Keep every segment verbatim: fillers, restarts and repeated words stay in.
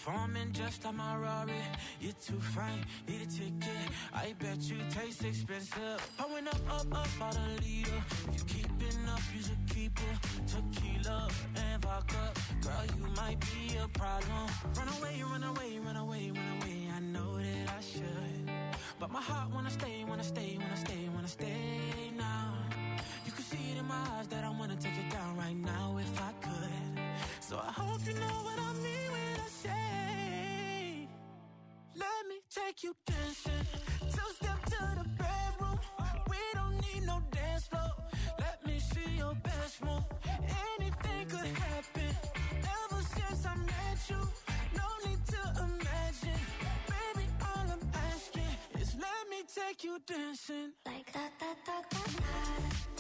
Performing just on my Rari. You're too fine, need a ticket. I bet you taste expensive. Pouring up, up, up, out a leader. If you keeping up, you should keep it. Tequila and vodka. Girl, you might be a problem. Run away, run away, run away, run away. I know that I should, but my heart wanna stay, wanna stay, wanna stay, wanna stay now. You can see it in my eyes that I wanna take it down right now if I could. So I hope you know what I mean when I say, let me take you dancing. Two step to the bedroom. We don't need no dance floor. Let me see your best move. Anything could happen. Ever since I met you, no need to imagine. Baby, all I'm asking is let me take you dancing. Like that, that, that, that, that.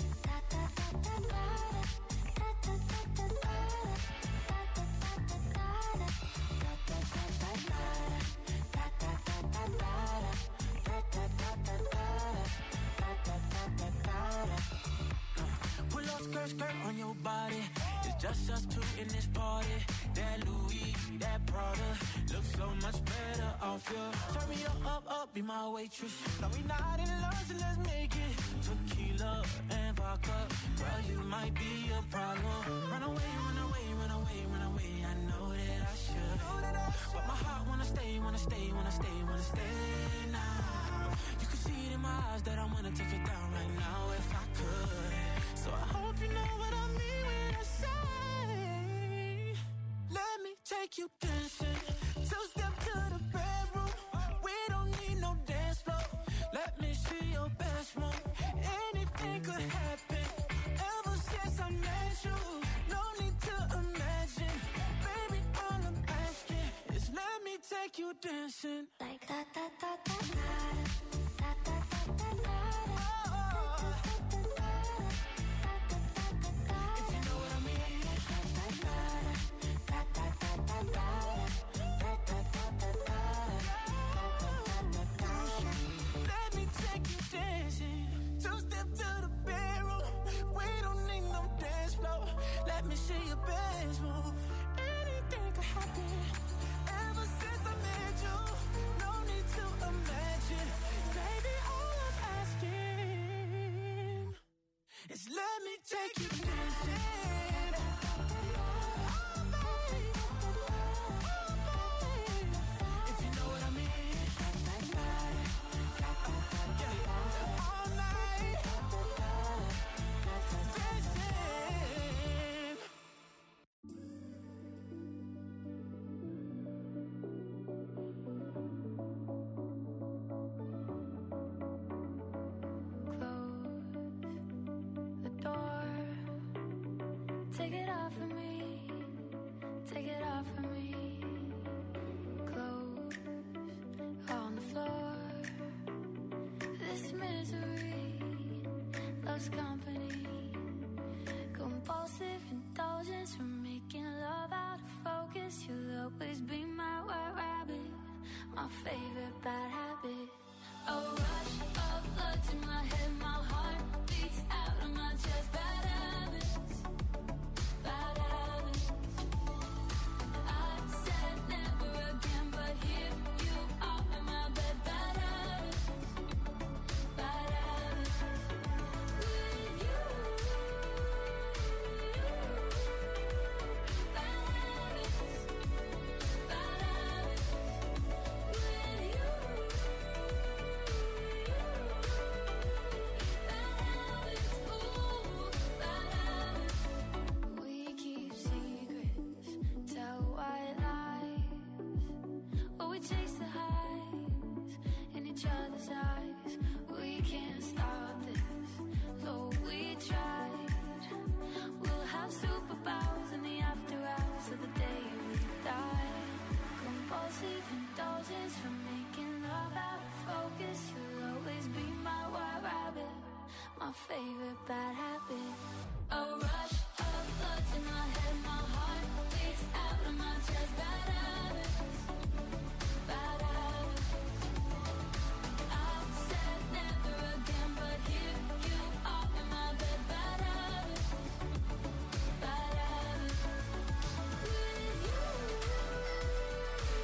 Pull up skirt, skirt on your body. It's just us two in this party. That Louis, that Prada looks so much better off you. Turn me up, up, up, be my waitress. No, we not in love, so let's make it. Tequila and vodka. Girl, you might be a problem. Run away, run away, run away, run away. I know that I should, but my heart wanna stay, wanna stay, wanna stay, wanna stay now. You can see it in my eyes that I wanna take it down right now if I could. So I hope you know what I mean when I say, let me take you dancing. Two step to the bedroom. We don't need no dance floor. Let me see your best move. Anything could happen. Ever since I met you, no need to imagine. Baby, all I'm asking is let me take you dancing. Like that, that, that, that, that. That, that, that, that, that. Let me take you dancing. Oh, baby. Oh, baby. If you know what I mean. Yeah. All night. Dancing. Take it off of me, take it off of me. Clothes on the floor. This misery loves company. Compulsive indulgence from making love out of focus. You'll always be my white rabbit, my favorite bad habit. A rush of blood to my head, my heart beats out of my chest. Bad habits. Bad habits. I said never again, but here you are in my bed. Bad habits. Bad habits. With you. Bad habits. Bad habits. With you. Bad habits. Ooh, bad habits. We keep secrets, tell white lies. Oh, we chase the highs in each other's eyes. We can't stop this, though we tried. We'll have superpowers in the after hours of the day we die. Compulsive indulgence from making love out of focus. You'll always be my white rabbit, my favorite bad habit. A rush of blood to my head, my heart beats out of my chest. Bad habits, bad habits. I said never again, but here you are in my bed. Bad habits, bad habits. With you.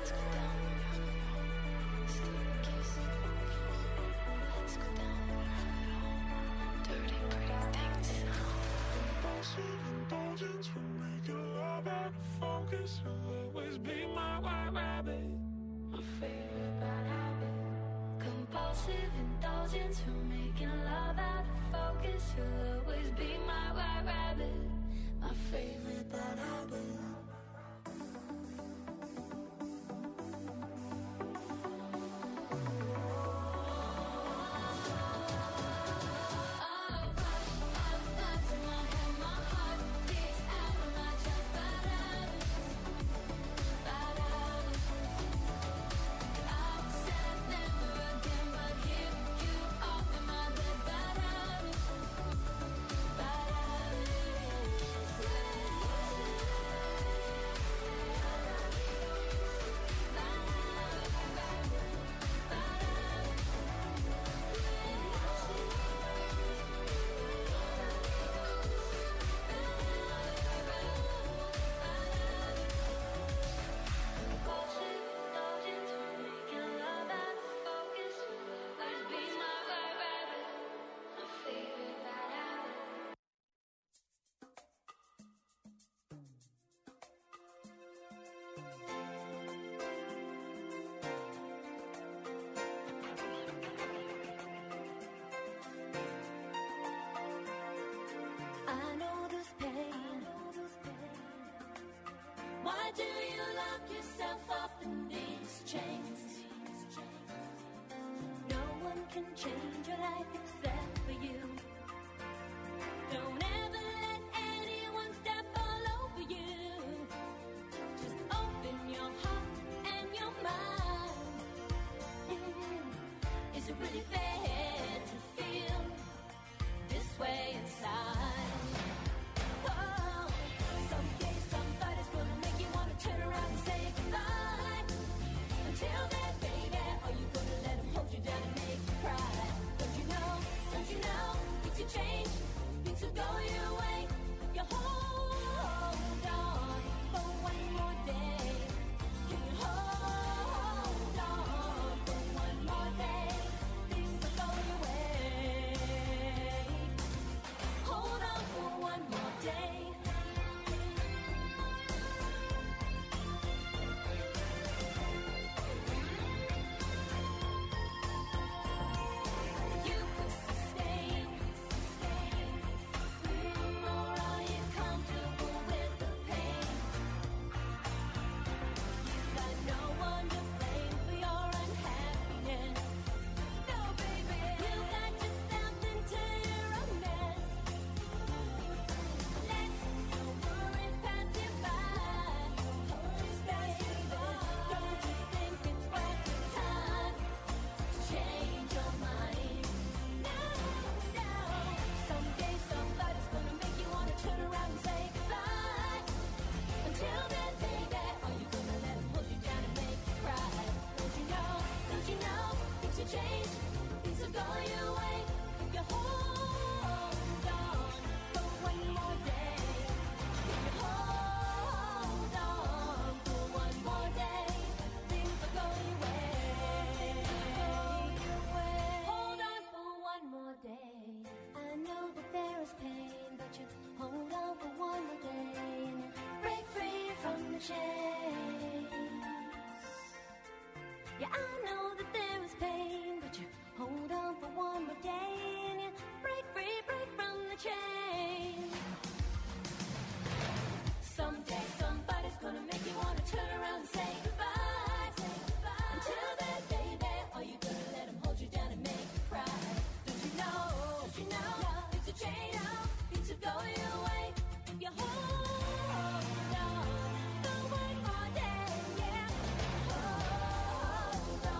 Hold on.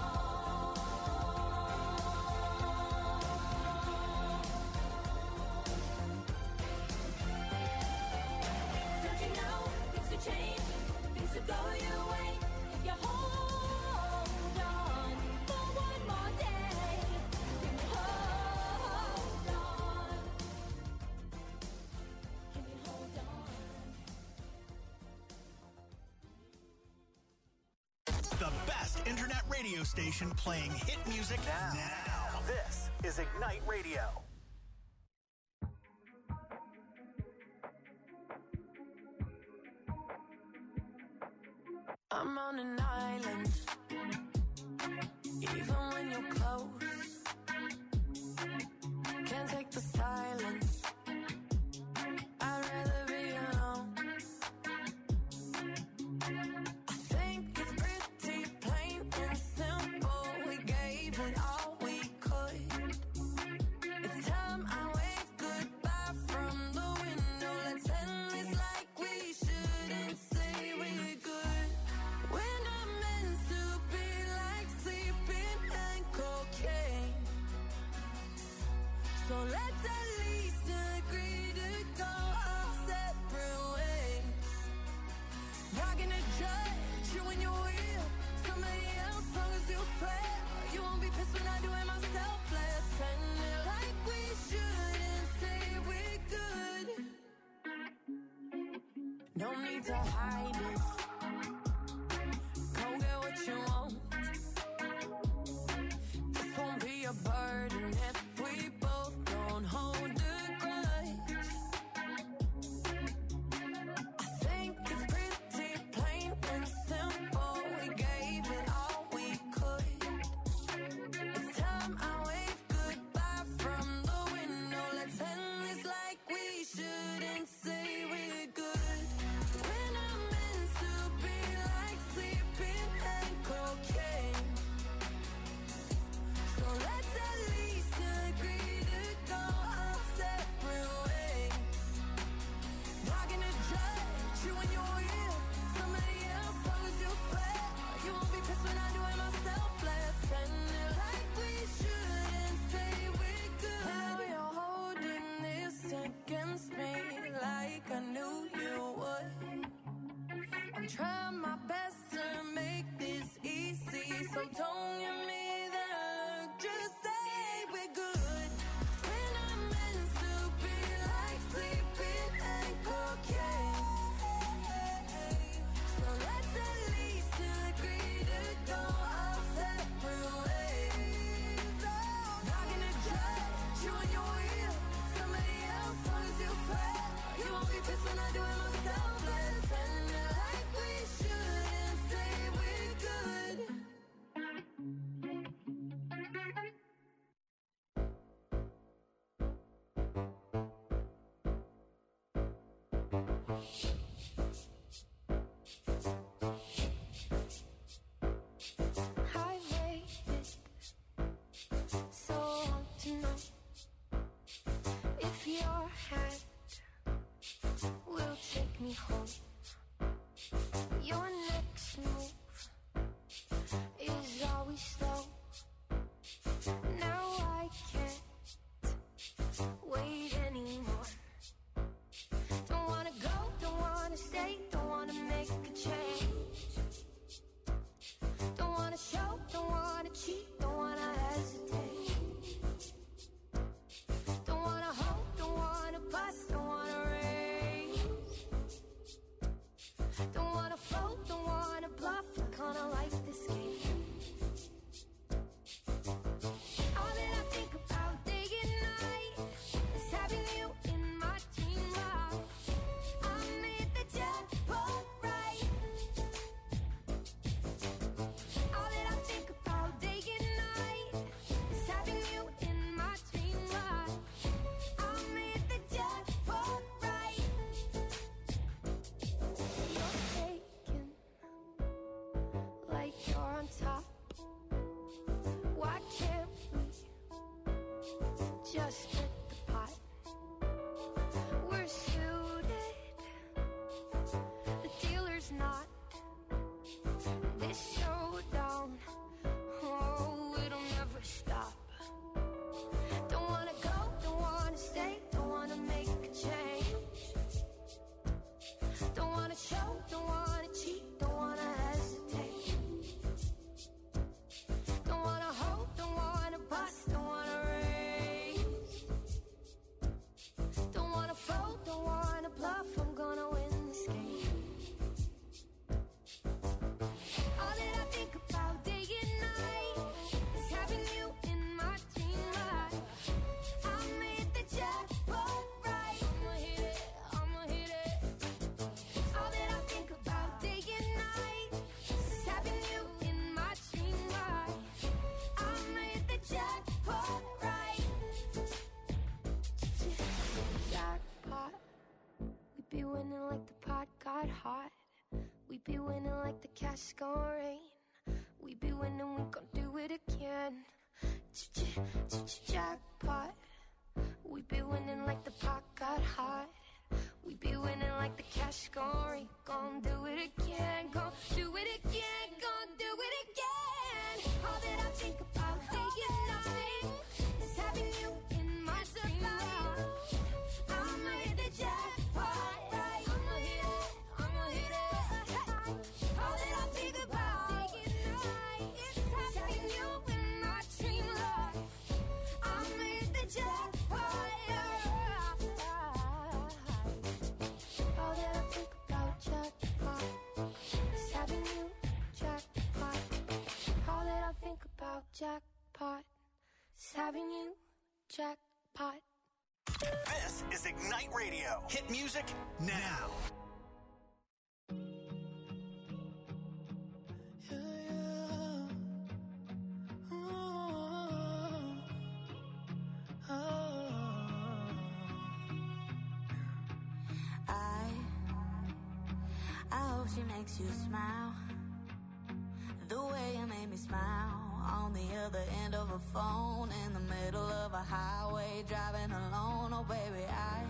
internet radio station playing hit music now. now. This is Ignite Radio. I'm on an island, even when you're close. Can't take the silence, I'd rather be alone. I think it's pretty plain and simple, we gave it all we could. It's time I wave goodbye from the window. Let's end this like we shouldn't say we're good. We're not meant to be like sleeping and cocaine, so let's at least agree to go our separate ways. Not gonna judge you when you're with somebody else, long as you swear you won't be pissed when I do it myself. Let's end it like we shouldn't say we're good. No need to hide it, go get what you want. This won't be a burden if we both don't hold a grudge. I think it's pretty plain and simple, we gave it all we could. It's time I wave goodbye from the window. Let's end this like we shouldn't say we're good. We're not meant to be like sleeping and cocaine, so let's at least agree to go our separate ways. Not gonna judge you when you're with somebody else, long as you swear you won't be pissed when I do it myself. Let's end it like we shouldn't say we're good. Now you're holding this against me like I knew you would. I'm trying my best to make this easy, so don't give me that look, just say we're good. We're not meant to be like sleeping and cocaine, so let's at least agree to go our separate ways. Not gonna judge you when you're with somebody else, long as you swear you won't be pissed when I do it myself. Let's end it like we shouldn't say we're good. I waited so long to know if your hand will take me home. Your next move is always slow. Now I can't wait anymore. Don't wanna go, don't wanna stay, don't wanna make a change. Don't wanna show, don't wanna cheat, don't wanna hesitate. Don't wanna hope, don't wanna bust, don't wanna raise. Don't wanna float, don't wanna bluff, I kinda like this game. All that I think about day and night is having you in my dream life. I made the jackpot right. All that I think about day and night is having you in my dream life. I made the jackpot right. You're taken like you're on top. Why can't we just split the pot? We're suited, the dealer's not. This showdown, oh, it'll never stop. Don't wanna go, don't wanna stay, don't wanna make a change. Don't wanna show, don't wanna cheat, don't wanna hesitate. Don't wanna hope, don't wanna bust, don't wanna raise. Don't wanna fold, don't wanna bluff, I'm gonna win this game. All that I think about day winning like the pot got hot. We be winning like the cash gon' rain. We be winning, we gon' do it again. Jackpot. We be winning like the pot got hot. We be winning like the cash gon' rain. Gon' do it again, gon' do it again, gon' do it again. All that I think about day and night is having you in my supply. I'ma hit the jackpot, right? I'ma hit it, I'ma hit it. All that I think about day and night is having you in my dream life. I'ma hit the jackpot, yeah. All that I think about jackpot is having you jackpot. All that I think about jackpot is having you jackpot. This is Ignite Radio. Hit music now. I, I hope she makes you smile. The way you made me smile on the other end of a phone in the middle of a highway driving alone. Oh baby, I,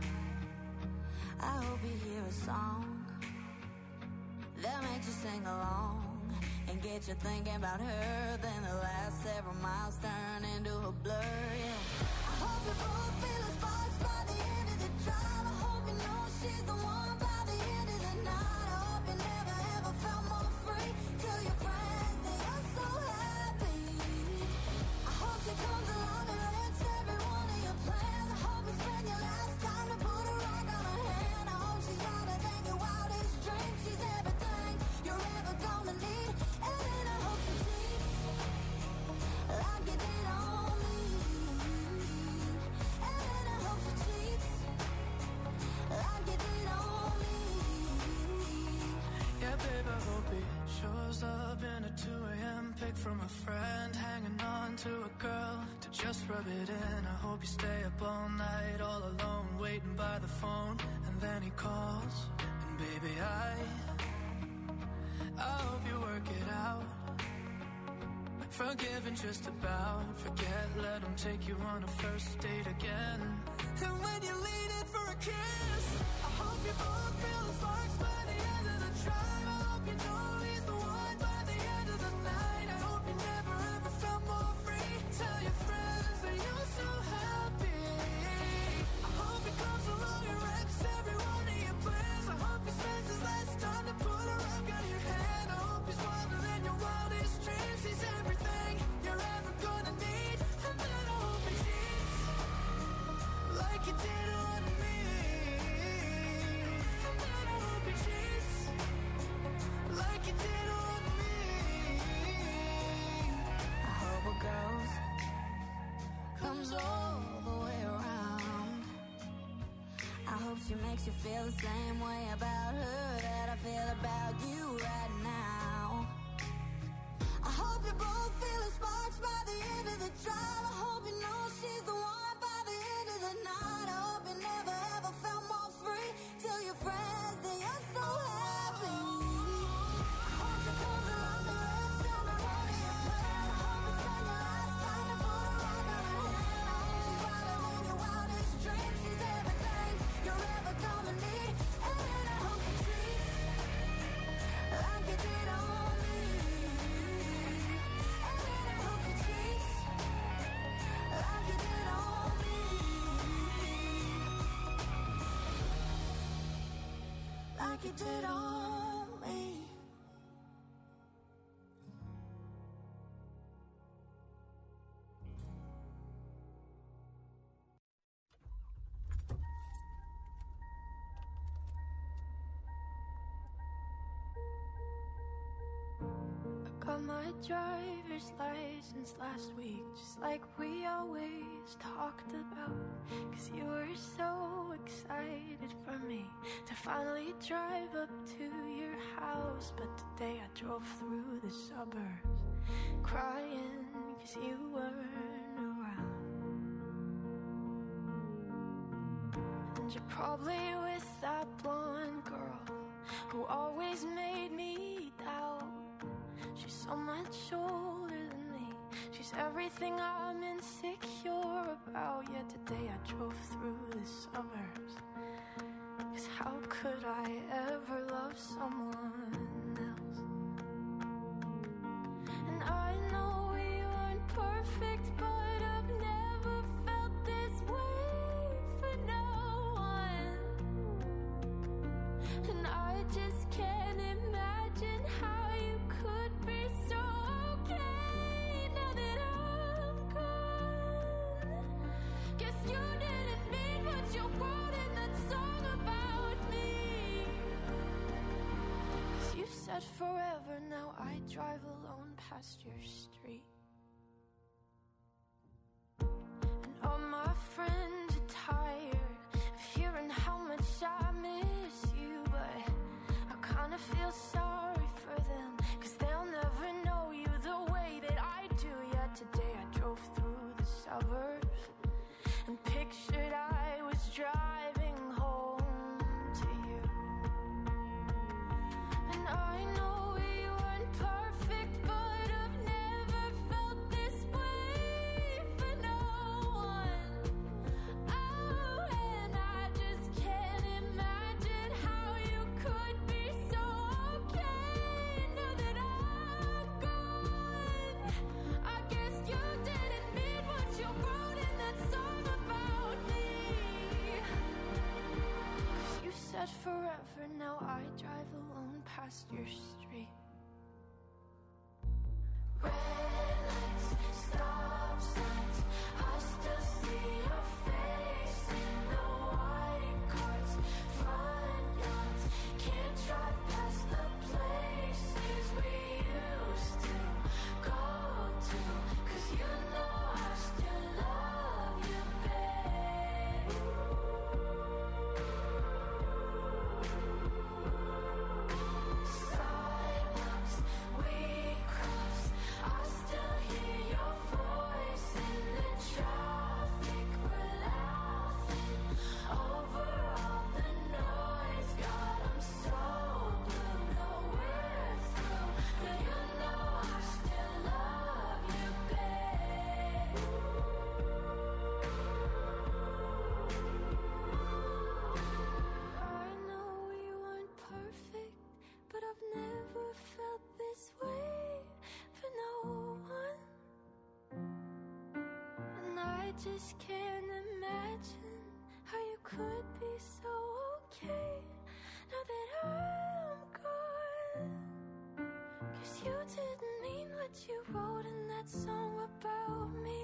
I hope you hear a song that makes you sing along and get you thinking about her. Then the last several miles turn into a blur. Yeah. I hope you both feel the sparks by the end of the drive. I hope you know she's the one by the end of the night. I hope you never ever felt more free. Tell your friends that you're so happy. I hope she comes along and wrecks every one of your plans. I hope you spend your last time to put a rock on her hand. I hope she's wilder than your wildest dreams. She's everything you're ever gonna need. And then I hope she cheats like you did on me. And then I hope she cheats like you did on me. Yeah, babe, I hope he shows up in a two a.m. pic from a friend, hanging on to a girl to just rub it in. I hope you stay up all night, all alone, waiting by the phone, and then he calls, and baby, I, I hope you work it out. Forgiving just about, forget, let him take you on a first date again. And when you lean in for a kiss, I hope you both feel the sparks by the end of the drive. I hope you know he's the one by the end of the night. I hope you never ever felt more free. Tell your friends that you're so happy. I hope he comes along and wrecks every one of your plans. I hope he spends his last time to put a rock on your hand. I hope he's wilder than your wildest dreams. He's everything you're ever gonna need. And then I hope he cheats like you did on me. And then I hope he cheats like you did on me. I hope it goes, comes all the way around. I hope she makes you feel the same way about her that I feel about you right now. I hope you both feel the sparks by the end of the drive. I hope you know she's the one by the end of the night. I hope you never ever felt more free. Tell your friends that you're so happy. I hope she comes along and wrecks every one of your plans. I hope you spend your last time to put a rock on her hand. I hope she's wilder than your wildest dreams. She's everything you're ever gonna need. And then I hope she treats like you did on me. And then I hope she treats like you did on me. Like you did on me. I got my driver's license last week, just like we always talked about. Cause you were so excited for me to finally drive up to your house. But today I drove through the suburbs crying cause you weren't around. And you're probably with that blonde girl who always made me doubt. She's so much older than me. She's everything I'm insecure about. Yet today I drove through the suburbs. 'Cause how could I ever love someone else? And I know we weren't perfect, but I've never felt this way for no one. And I just can't imagine how you could be so okay now that I'm gone. Guess you didn't mean what you wrote in that song about me. 'Cause you said forever, now I drive alone past your street. And all my friends are tired of hearing how much I miss you, but I kinda feel sorry for them, 'cause they'll never know you the way that I do. Yet today I drove through the suburbs and pictured I was driving home to you. And I know we weren't perfect, but I've never felt this way for no one. Oh, and I just can't imagine how you could be so okay now that I'm gone. I guess you didn't mean what you wrote in that song about me. 'Cause you said forever, now I drive alone past your street. Red lights, stop signs, I still see your face in the white cars, front yards. Can't drive past the places we used to go to, 'cause you know I still love you, babe. Sidewalks we crossed, I still hear your voice in the traffic. We're laughing over all the noise. God, I'm so blue, know we're through, but you know I still love you, babe. I know we weren't perfect, but I've never felt this way for no one. And I just can't imagine how you could be so okay now that I'm gone. 'Cause you didn't mean what you wrote in that song about me.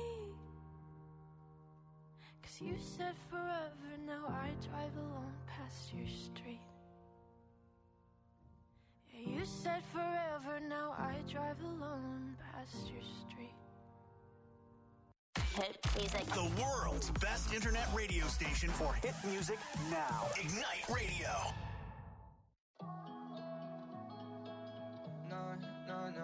'Cause you said forever, now I drive alone past your street. Yeah, you said forever, now I drive alone past your street. Hit music. The world's best internet radio station for hit music now. Ignite Radio. No, no, no.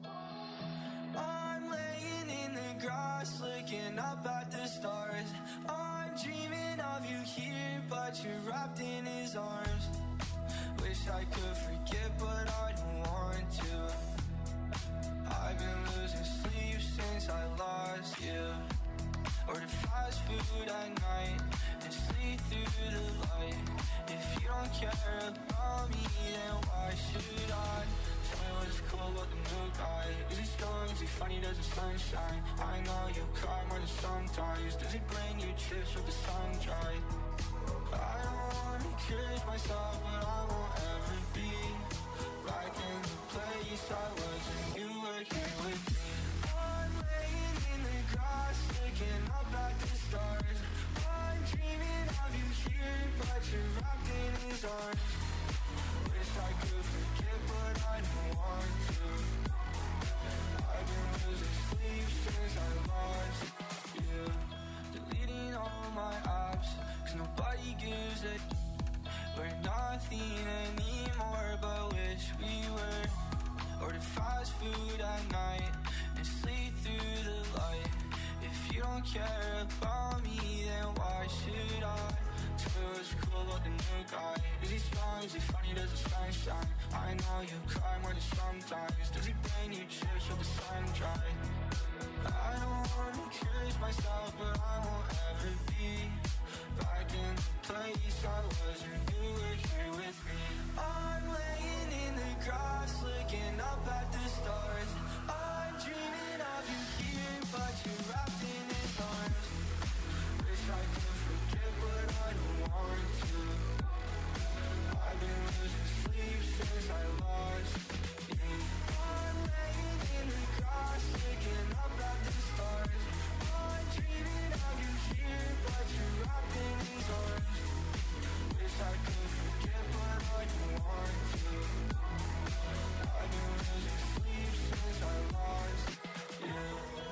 I'm laying in the grass, looking up at the stars. I'm dreaming of you here, but you're wrapped in his arms. Wish I could forget, but I don't want to. I've been losing sleep since I lost you. Order fast food at night and sleep through the light. If you don't care about me, then why should I? Tell me what's cool about the new guy. Is he strong? Is he funny? Does the sunshine? I know you cry more than sometimes. Does he bring you trips with the sun dry? I don't wanna curse myself, but I won't ever be right in the place I was when you were here with me. I'm laying in the grass, looking up at the stars. I'm dreaming of you here, but you're wrapped in his arms. Wish I could forget, but I don't want to. I've been losing sleep since I lost you. Deleting all my apps, 'cause nobody gives a d- We're nothing anymore, but wish we were. Order fast food at night and sleep through the light. If you don't care about me, then why should I? Tell me it was cool about the new guy. Is he strong, is he funny, does his shine shine? I know you cry more than sometimes. Does he bring you chips with the sun dry? I don't wanna accuse myself, but I won't ever be back in the place I was when you were here with me. I'm laying in the grass, looking up at the stars. I'm dreaming of you here, but you're wrapped in his arms. Wish I could forget, but I don't want to. I've been losing sleep since I lost you. I'm laying in the grass, looking up at the stars. I'm dreaming of you here, but you're wrapped in his arms. Wish I could forget, but I don't want to. I've been losing sleep since I lost you.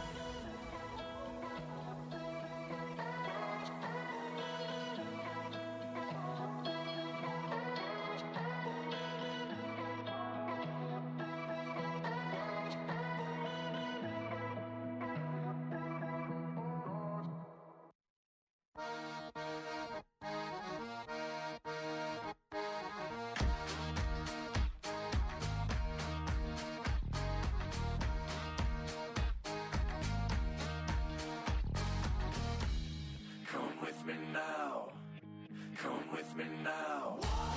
Come with me now. Come with me now.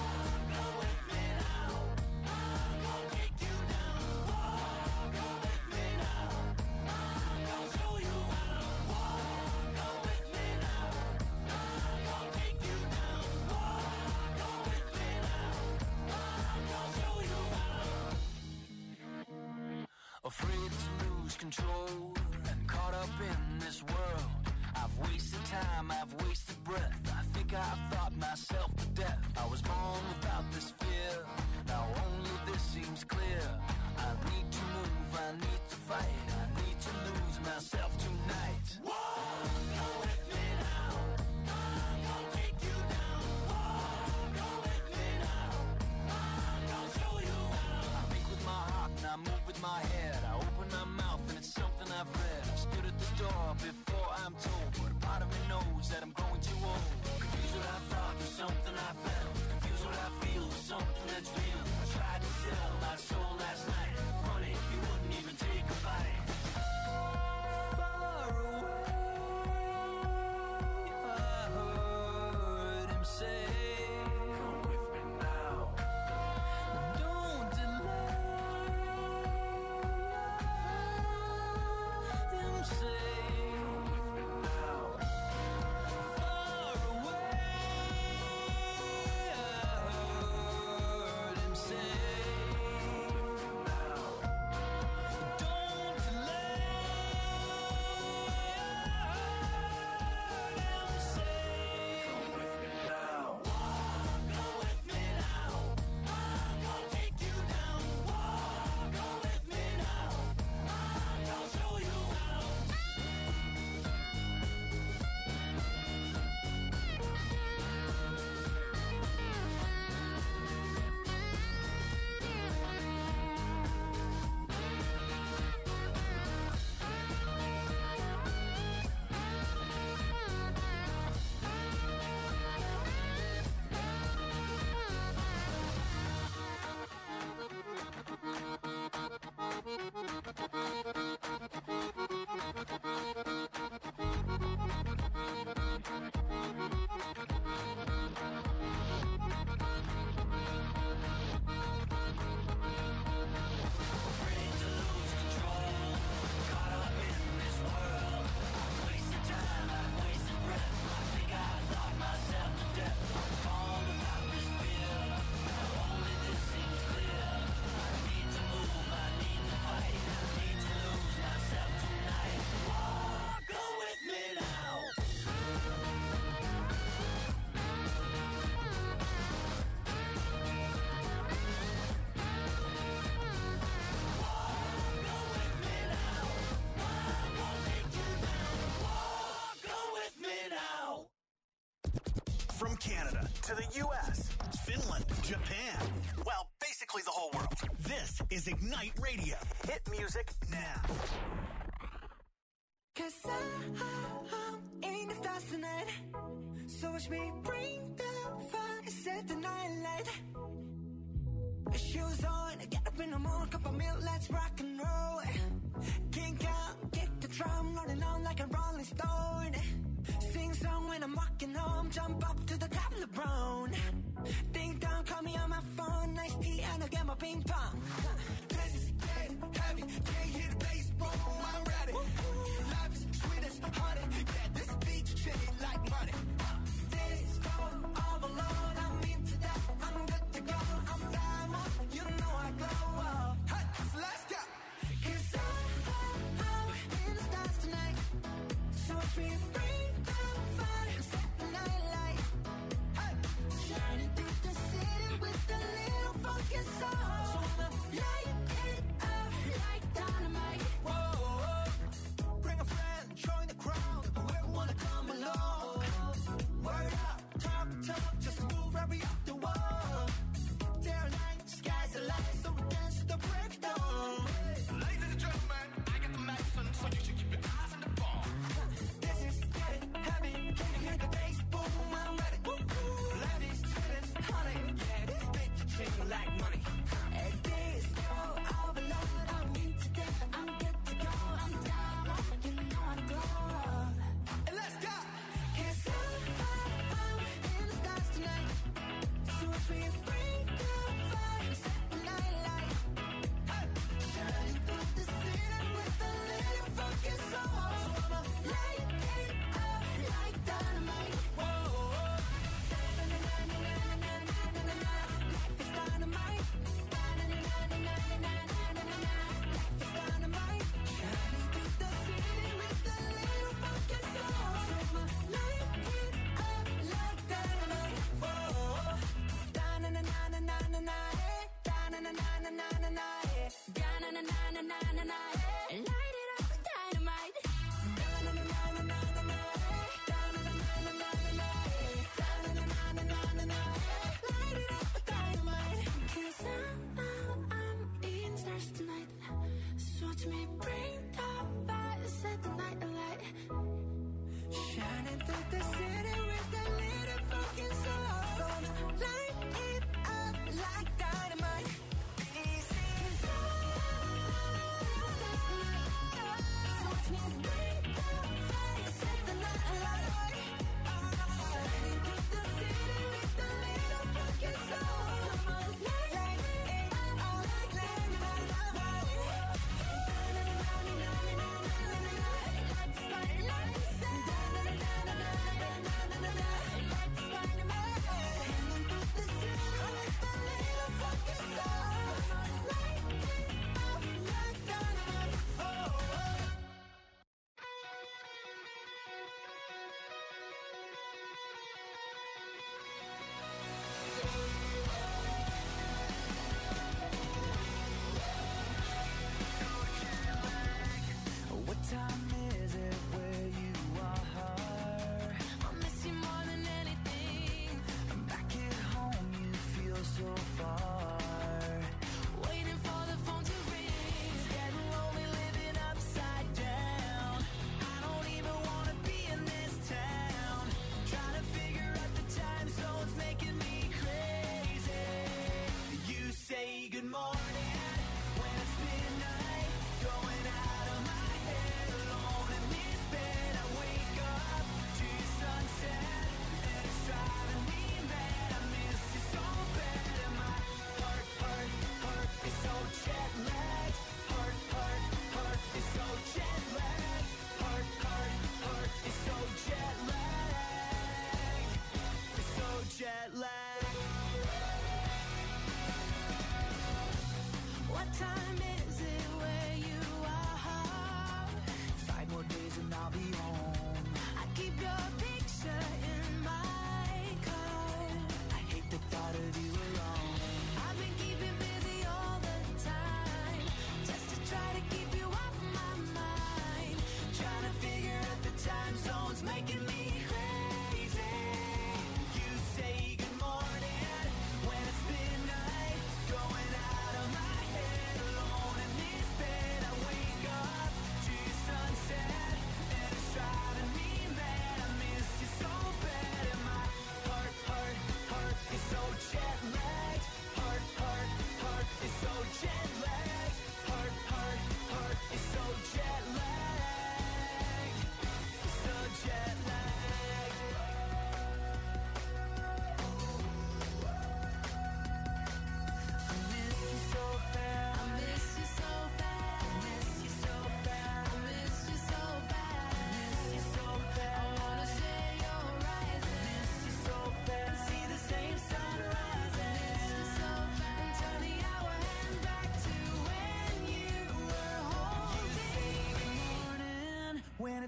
Afraid to lose control and caught up in this world. I've wasted time, I've wasted breath. I think I've thought myself to death. I was born without this fear. Now only this seems clear. I need to move, I need to fight. I need to lose myself tonight. Go with me now. I'm gonna take you down. Go with me now. I'm gonna show you how. I think with my heart and I move with my head. I open my mouth and it's something I've read. I stood at the door before I'm told, but a part of me knows that I'm growing too old. Confused what I thought with something I felt. Confused what I feel with something that's real. I tried to sell my soul last night. Funny, you wouldn't even take a bite. Far away, I heard him say, come with me now. Don't delay. Him say, come with me now. Far away, I heard him say, come with me now. Don't delay. I heard him say, come with me now. Go with me now. I'm gonna take you down. Go with me now. I'm gonna show you how. Afraid to lose control, caught up in this world. I've wasted time, I've wasted breath. I think I thought myself to death. I'm born without this fear. Now only this seems clear. I need to move, I need to fight. I need to lose myself tonight. Go with me now. Go with me now. I'm gonna take you down. Go with me now. From Canada to the U S, Finland, Japan, well, basically the whole world. This is Ignite Radio. Hit music now. Cause I'm in the stars tonight. So watch me bring the fire, set the night light. Shoes on, get up in the morning, cup of milk, let's rock and roll. Kink out, kick the drum, rolling on like a rolling stone. Sing song when I'm walking home, jump up to the top of the brown. Ding dong, call me on my phone, nice tea and I'll get my ping pong. This is getting heavy, can't hear the bass, boom, I'm ready. Life is sweet as honey, yeah, this beach shitty like money. This go all alone, I'm into that, I'm good to go, I'm diamond, you know I glow. Hey, so let's go. Cause I'm, I'm in the stars tonight, so watch me bring the fire, set the night light. Hey, shining through the city with a little funky soul. So I'ma light it up like dynamite. Whoa, bring a friend, join the crowd, whoever wanna come along. Word up, talk, talk, just move right up the wall. There light, sky's alight, so we dance to the break of dawn. Ladies and gentlemen, I got the medicine, so you should keep your eyes on the ball. This is getting heavy, can you hear the bass? Boom, I'm ready. Ladies, students, honey, yeah, this bitch ching like money. And this go overload, I'm into that, I'm good to go, I'm down, you know I glow. And let's go. Cause I'm, I'm in the stars tonight, so watch me bring the fire, set the night light. Hey, shining through the city with a little funky soul. So I'ma light it up like dynamite. Whoa, life is dynamite. Life is dynamite. Shining through the city with a little funky soul. So I'ma light it up like dynamite. Whoa, da-na-na-na-na-na-na, eh. Da-na-na-na-na-na-na, eh. Da-na-na-na-na-na-na, eh. Light it up with dynamite. Da-na-na-na-na-na-na, eh. Da-na-na-na-na-na-na, eh. Da-na-na-na-na-na-na, eh. Light it up with dynamite. 'Cause I'm, I'm in stars tonight. So watch me bring the fire, set the night alight. Shining through the city with a little fucking soul. So light it up like dynamite. Easy. 'Cause I'm in stars tonight. So watch me bring the fire, set the night alight. Shining through the city with a little fucking soul. So light it up like dynamite. What time is it where you are? I miss you more than anything. Back at home, you feel so far. Waiting for the phone to ring. It's getting lonely living upside down. I don't even want to be in this town. Trying to figure out the time zones making me crazy. You say good morning when it's midnight. Going out of my head alone in this bed. I wake up to your sunset and it's driving me mad. I miss you so bad and my heart, heart, heart is so jet lagged. Heart, heart, heart is so jet lagged. Heart, heart, heart is so jet lagged. It's so jet lagged.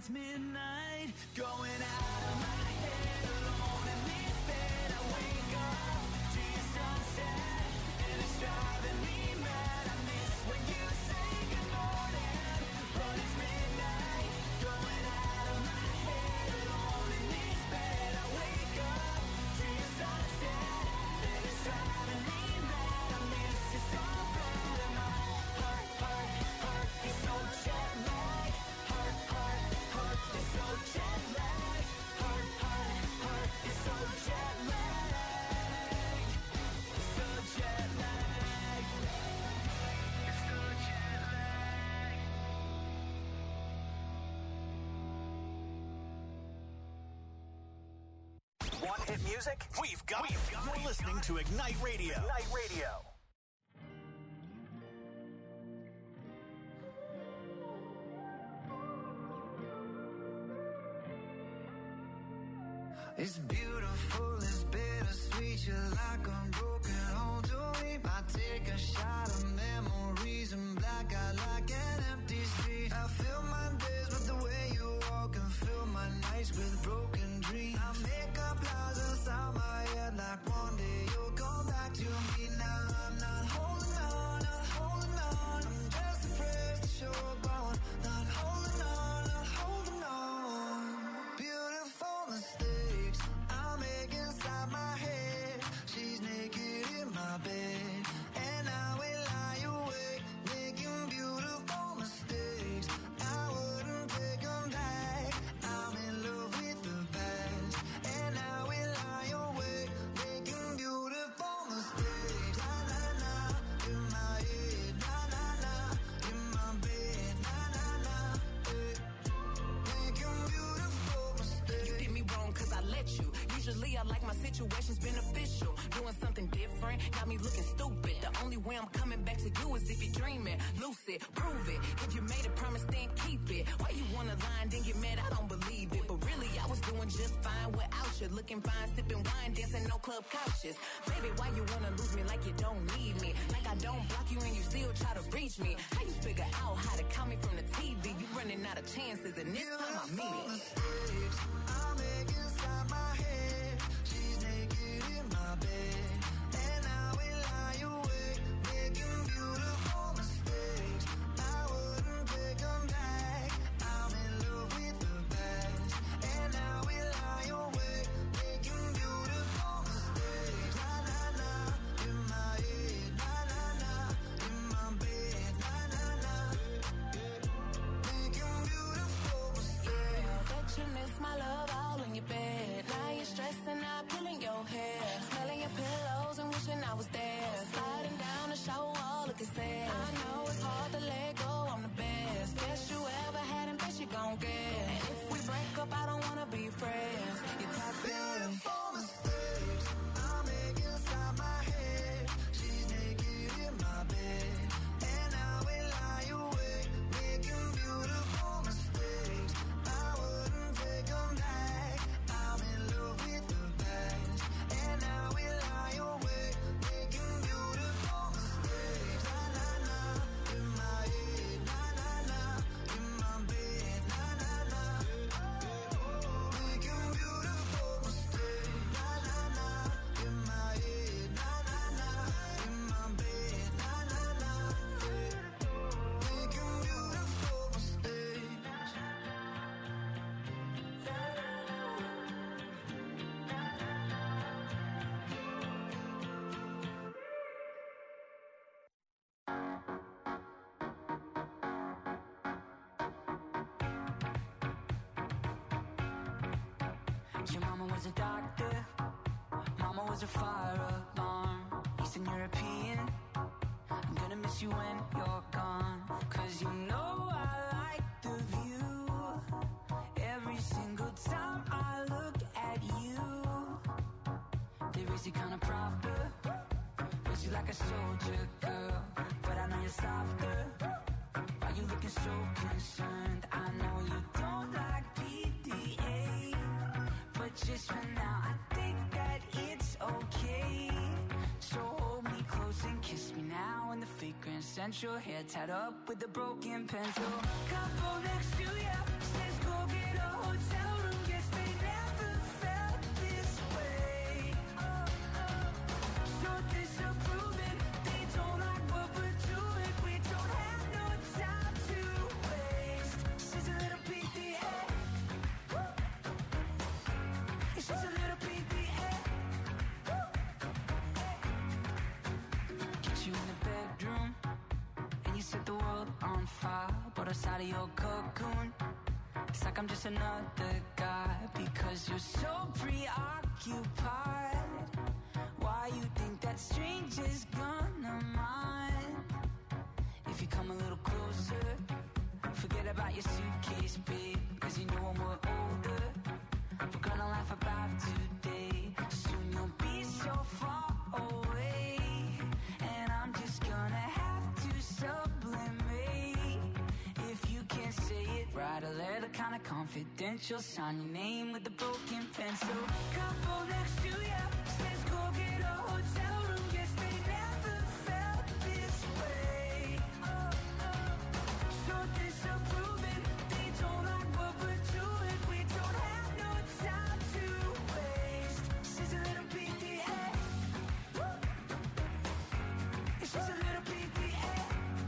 it's midnight, going out of my head, alone in this bed. I wake up to your sunset, and it's driving me mad. I miss when you say good morning, but it's midnight, going out of my head, alone in this bed. I wake up to your sunset, and it's driving me mad. I miss you so bad, and my heart, heart, heart is so jet lagged. Heart, heart, heart is so jet lagged. Heart, heart, heart is so jet lagged. So jet lagged. So jet lagged. Want hit music? We've got it. You're listening to Ignite Radio. Ignite Radio. It's beautiful, it's bittersweet. You're like a broken home to me. I take a shot of memories and black out like an empty street. I fill my days with the way you walk and fill my nights with broken dreams. I make up lies inside my head like one day you'll come back to me. Now I'm not holding on, not holding on. I'm just afraid to show up on. Not holding on, not holding on. Beautiful mistakes I make inside my head. She's naked in my bed, and I will lie awake, making beautiful mistakes. I wouldn't take them back. I'm in love with the past, and I will lie awake, making beautiful mistakes. Na na na, in my head, na na na, in my bed, na na na, eh. Making beautiful mistakes. You did me wrong cause I let you. Usually I like my situations beneficial. Doing something different, got me looking stupid. The only way I'm coming back to you is if you're dreaming. Lucid, prove it. If you made a promise, then keep it. Why you wanna lie and then get mad? I don't believe it. But really, I was doing just fine without you. Looking fine, sipping wine, dancing no club couches. Baby, why you wanna lose me like you don't need me? Like I don't block you and you still try to reach me. How you figure out how to call me from the T V? You running out of chances and this time I mean it. Mistakes I make inside my head. She's naked in my bed, and I will lie awake, making beautiful mistakes. I wouldn't take them back. I'm in love with the past, and I will lie awake, making beautiful mistakes. Na na na, in my head, na na na, in my bed, na na na, making beautiful mistakes. I bet you miss my love all in your bed. Now you're stressing out, pulling your hair, smelling your pillows and wishing I was there. Sliding down the shower wall, looking sad. I know it's hard to let go, I'm the best. Best you ever had and best you gon' get. And if we break up, I don't wanna be friends. You're toxic. Beautiful mistakes I make inside my head. She's naked in my bed, and I will lie awake, making beautiful mistakes. I wouldn't take them back. I'm in love with the past, and I will lie awake, making beautiful mistakes. Na na na, in my head, na na na, in my bed, na na na, making beautiful mistakes. Na na na, in my head, na na na, in my bed, na na na, making beautiful mistakes. Your mama was a doctor, mama was a fire alarm. Eastern European, I'm gonna miss you when you're gone. Cause you know I like the view. Every single time I look at you, they raise you kinda proper, raise you like a soldier girl. But I know you're softer. Why you looking so concerned? I know you don't like P D A, but just for now I think that it's okay. So hold me close and kiss kiss me now in the fake Grand Central. Hair tied up with a broken pencil. Couple next to ya says go get a hotel room. Guess they never felt this way. Oh, oh. So disapproving, they don't like what we're doing. We don't have no time to waste. She's a little P D A. She's a little P D A. Get you in the bedroom and you set the world on fire. But outside of your cocoon, it's like I'm just another guy. Because you're so preoccupied. Why you think that stranger's gonna mind? If you come a little closer, forget about your suitcase, babe. Cause you know when we're older, we're gonna laugh about today. Soon you'll be so far away, and I'm just gonna have to sublimate. If you can't say it, write a letter kinda confidential. Sign your name with a broken pencil. Couple next to ya says go get a hotel room. Guess they never felt this way. Oh, oh. So disapproving, they don't like what we're doing. We don't have no time to waste. She's a little P D A. She's a little P D A.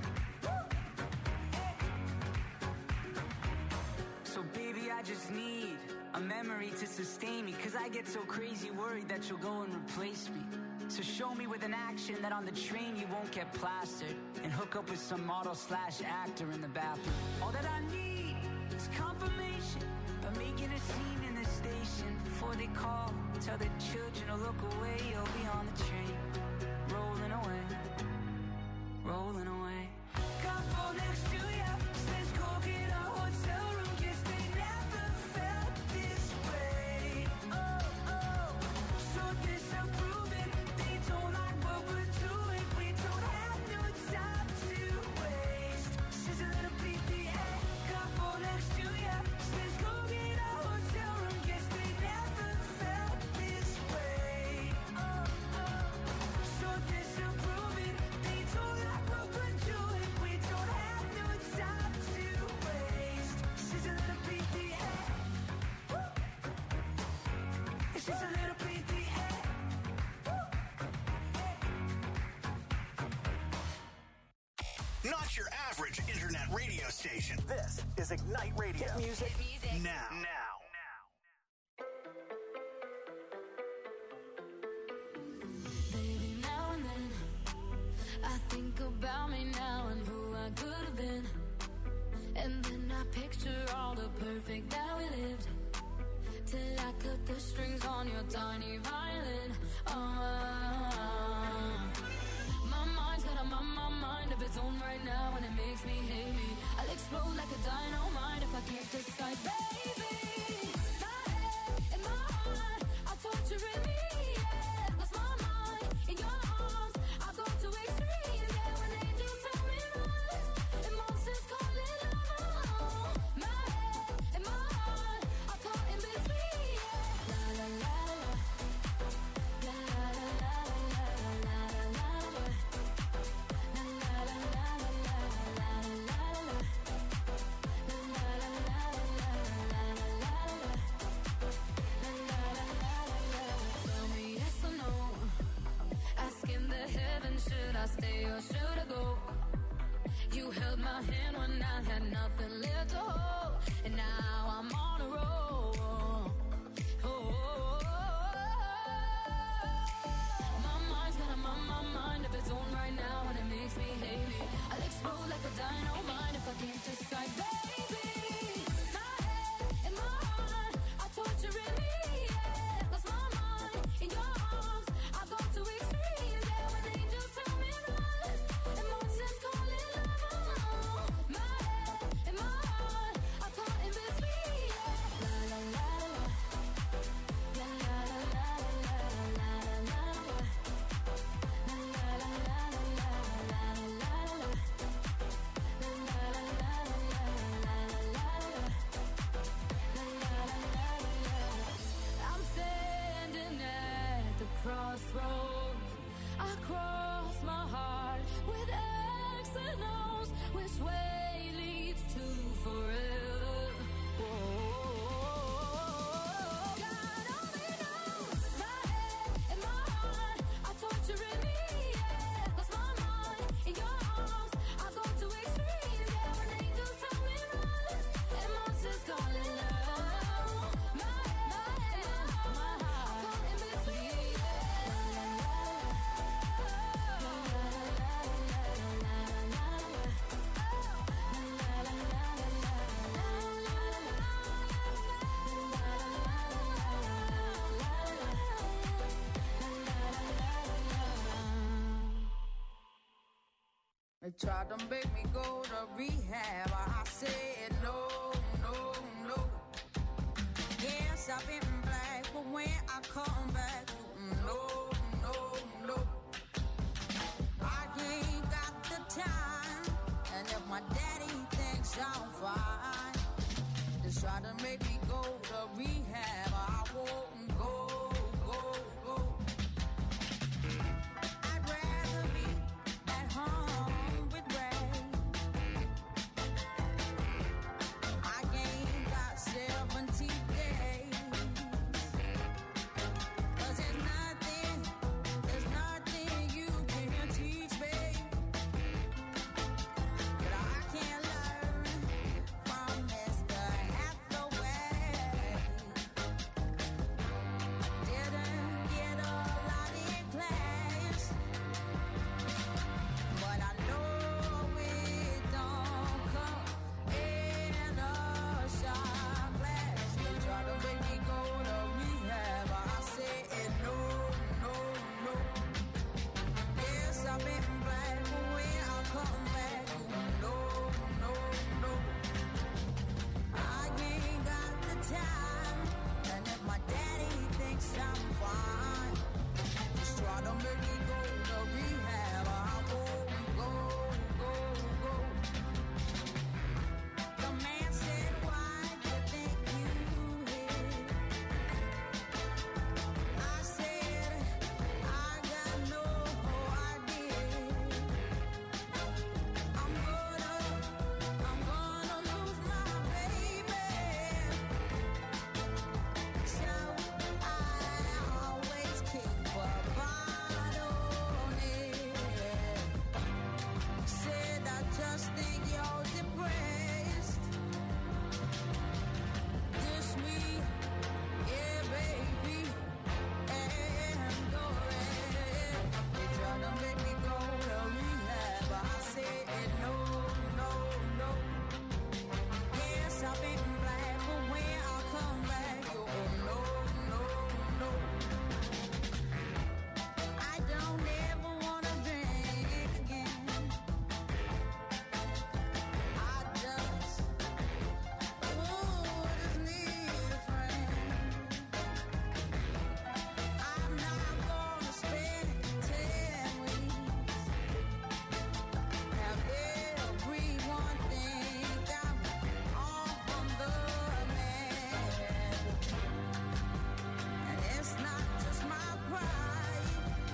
So baby, I just need a memory to sustain me. Cause I get so crazy worried that you'll go and replace me. So show me with an action that on the train you won't get plastered and hook up with some model slash actor in the bathroom. All that I need is confirmation by making a scene in the station. Before they call, tell the children to look away. You'll be on the train, rolling away, rolling away. Couple next to ya says go get a hotel room. Guess they never felt this way. Oh, oh. So disapproving, they don't like what we're doing. We don't have no time to waste. She's a little P D A. Couple next to ya says go get a hotel room. Guess they never felt this way. Oh, oh. So disapproving, they don't like what we're doing. We don't have no time to waste. She's a little P D A. She's a little P D A. Not your average internet radio station. This is Ignite Radio. Hit music, now. Now. Baby, now and then I think about me now and who I could have been. And then I picture all the perfect that we lived. Till I cut the strings on your tiny violin. Oh, my mind's got a my, my mind of its own right now, and it makes me hate me. I'll explode like a dynamite if I can't decide, baby. My head and my heart are torturing me. Yeah, lost my mind in your arms. I go to extremes. Yeah, when angels tell me run, emotions call it love. My head and my heart are caught in between. Yeah, la la la la, la la la la la la la la. Tell me yes or no. Asking the heavens, should I stay or should I go? You held my hand when I had nothing left to hold, and now I'm on a roll. Oh, my mind's got a my, my mind of its own right now, and it makes me hate me. I'll explode like a dynamite if I can't decide, baby. My head and my heart are torturing me. Yeah, lost my mind in your arms. I go to extremes. Yeah, when angels tell me run, emotions call it love. My head and my heart are caught in between. Yeah, la la la la, la la la la la la la la la la la la la la. tried to make me go to rehab. I said no, no, no. Yes, I've been black, but when I come back, no, no, no. I ain't got the time, and if my daddy thinks I'm fine, just try to make me go to rehab. I won't go, go, go. I'd rather be at home with Ray. I ain't got seventy days. 'Cause there's nothing, there's nothing you can teach me that I can't learn from Mister Hathaway. Didn't get a lot in class, but I know it don't come in a shot glass. They try to make me go to rehab. I said no, no, no. Yes, I've been black, but when I come back, no, no, no. I ain't got the time, and if my daddy thinks I'm fine, just try to make me go to rehab. I won't go, go, go. The man said, why you think you hit? I said, I got no idea. I'm gonna, I'm gonna lose my baby. So I always keep a bottle near. Said I just think you're depressed. This me, yeah, baby, and go red. They try to make me go to rehab. I said no, no, no. Yes, I've been black, but when I come back, oh no, no, no. I don't ever wanna drink again. I just, ooh, just need a friend. I'm not gonna spend ten weeks. Have everyone think I'm all from the man. And it's not just my pride.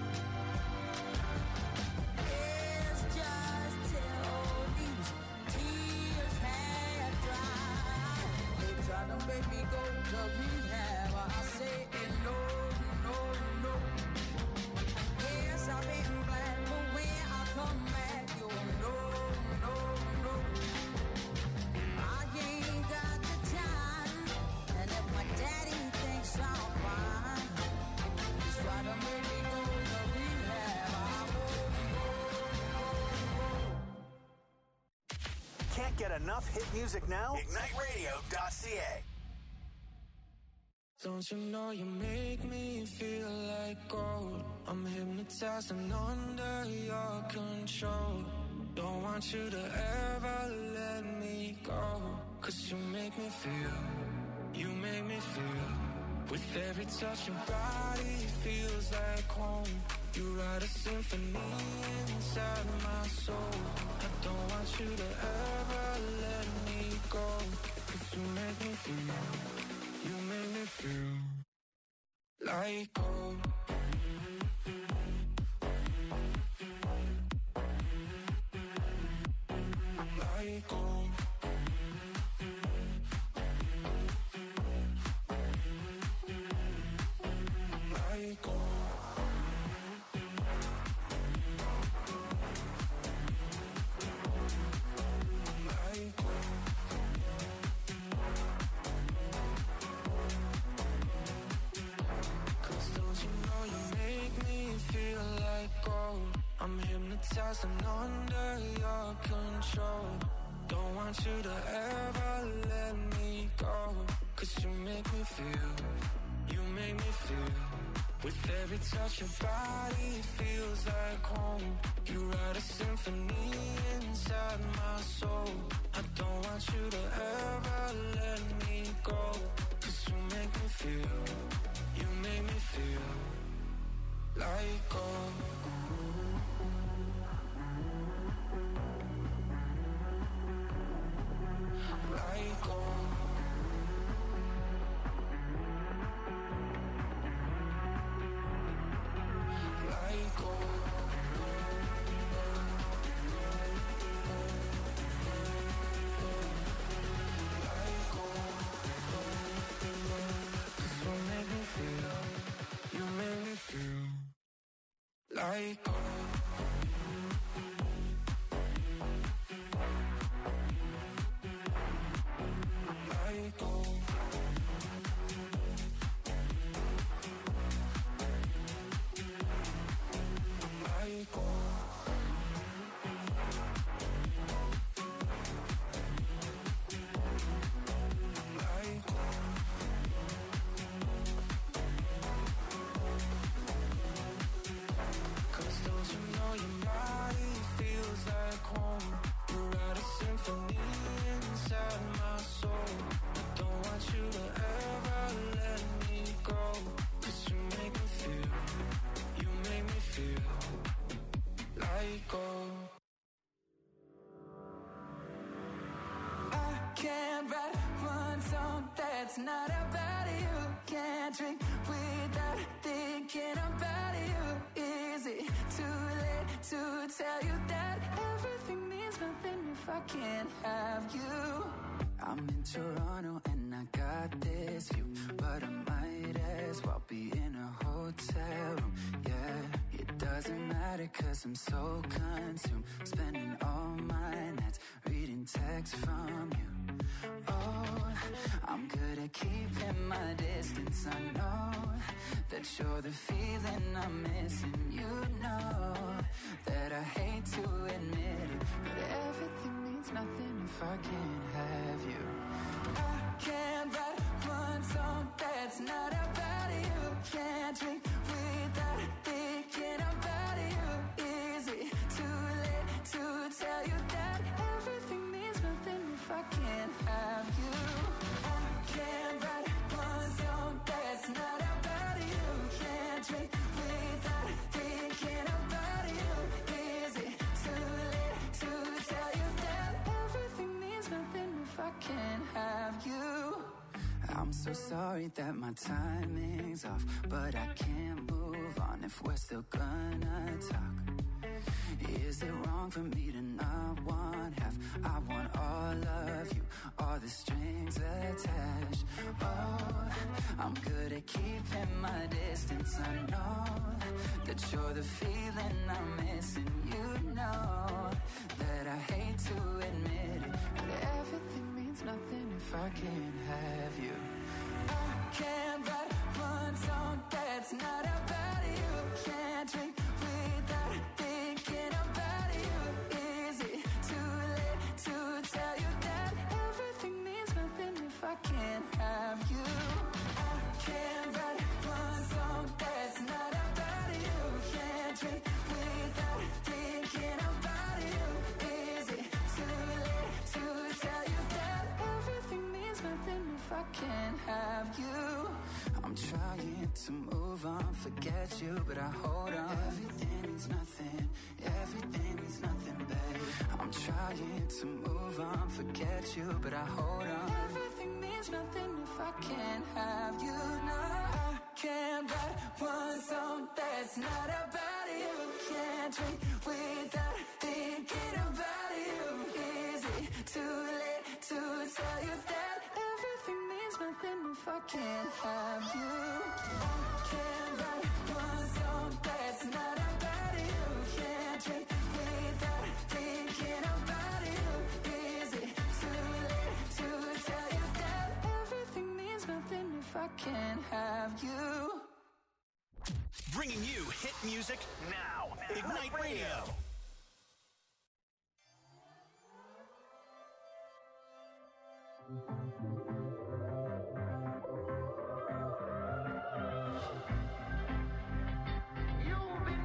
It's just till these tears had dried. They try to make me go to rehab. I say no, no, no. Yes, I've been black, but when I come back, you no, no, no. I ain't got the time, and if my daddy thinks I'm fine, just try to make me go to rehab. I won't go, go, go. Can't get enough hit music now? ignite radio dot c a. Don't you know you make me feel like gold? I'm hypnotized and under your control. Don't want you to ever let me go. 'Cause you make me feel, you make me feel. With every touch your body feels like home. You write a symphony inside my soul. I don't want you to ever let me go. 'Cause you make me feel, you make me feel like gold. Like gold. Like gold. Like gold. Cause don't you know you make me feel like gold? I'm hypnotized and under your control. Don't want you to ever let me go. 'Cause you make me feel, you make me feel. With every touch your body feels like home. You write a symphony want you to ever let me go. Cause you make me feel, you make me feel like gold. Like gold. Like gold. Like gold. Like gold. Like gold. Like gold. Cause don't you know your body feels like home. You write a symphony inside my soul. I don't want you to ever let me go. Cause you make me feel, you make me feel like gold. I can't write one song that's not about you. Can't drink without thinking about you. Is it too late to tell you that everything means nothing if I can't have you? I'm in Toronto and I got this view, but I might as well be in a hotel room. Yeah, it doesn't matter cause I'm so consumed, spending all my nights reading texts from you. Oh, I'm good at keeping my distance. I know that you're the feeling I'm missing. You know that I hate to admit it, but everything means nothing if I can't have you. I can't write one song that's not about you. Can't drink without thinking about you. Is it too late to tell you that everything means nothing if I can't have you? I can't write one song that's not about you. Can't drink without thinking about you. Is it too late to tell you that everything means nothing if I can't have you? I'm so sorry that my timing's off, but I can't move on if we're still gonna talk. Is it wrong for me to not want half? I want all of you, all the strings attached. Oh, I'm good at keeping my distance. I know that you're the feeling I'm missing. You know that I hate to admit it, but everything means nothing if I can't have you. I can't write one song that's not about you. Can't drink without thinking about you. Is it too late to tell you that everything means nothing if I can't have you? I can't write one song that's not about you. Can't drink without thinking about you. Is it too late to tell you that everything means nothing if I can't have you? I'm trying to move on, forget you, but I hold on. Everything means nothing, everything means nothing, babe. I'm trying to move on, forget you, but I hold on. Everything means nothing if I can't have you. No, I can't write one song that's not about you. Can't drink without thinking about you. Is it too late to tell you that everything means nothing if I can't have you? I can't write one song that's not about you. Can't drink without thinking about you. Is it too late to tell you that everything means nothing if I can't have you? Bringing you hit music now. Ignite Radio.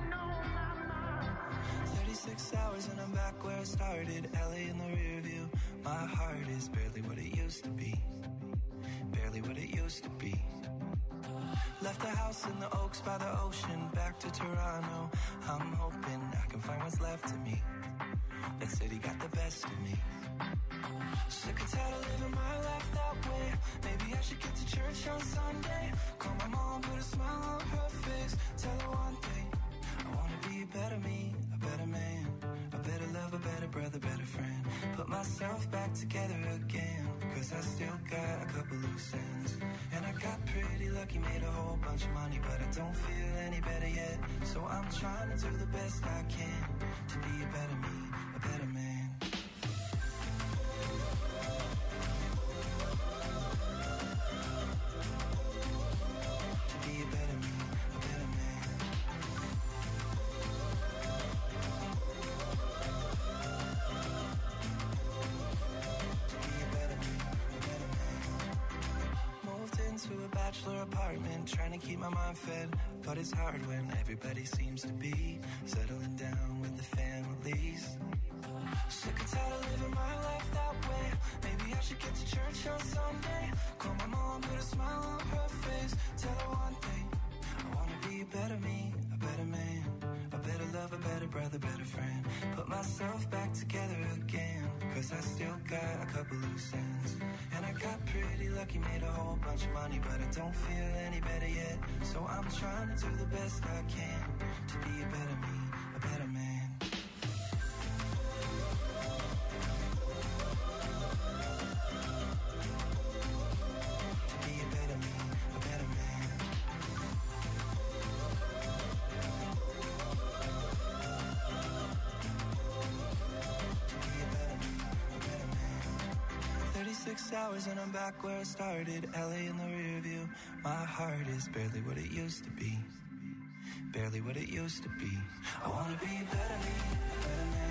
thirty-six hours and I'm back where I started. L A in the rear view, My heart is barely what it used to be. Barely what it used to be. Left the house in the Oaks by the ocean, back to Toronto. I'm hoping I can find what's left of me. That city got the best of me. Sick and tired of living my life that way. Maybe I should get to church on Sunday. Call my mom, put a smile on her face. Tell her one thing, I wanna be a better me, a better man, a better love, a better brother, better friend. Put myself back together again, cause I still got a couple loose ends. And I got pretty lucky, made a whole bunch of money, but I don't feel any better yet. So I'm trying to do the best I can to be a better me, a better man. Bachelor apartment, trying to keep my mind fed, but it's hard when everybody seems to be settling down with the families. Sick and tired of living my life that way. Maybe I should get to church on Sunday. Call my mom, put a smile on her face. Tell her one thing, I wanna be a better me, a better man, a better love, a better brother, better friend. Put myself back together again, cause I still got a couple loose ends. And I got pretty lucky, made a whole bunch of money, but I don't feel any better yet. So I'm trying to do the best I can to be a better me, a better man. To be a better me, a better man. thirty-six hours and I'm back where I started. L A in the rear view. My heart is barely what it used to be. Barely what it used to be. I wanna be a better me, a better man.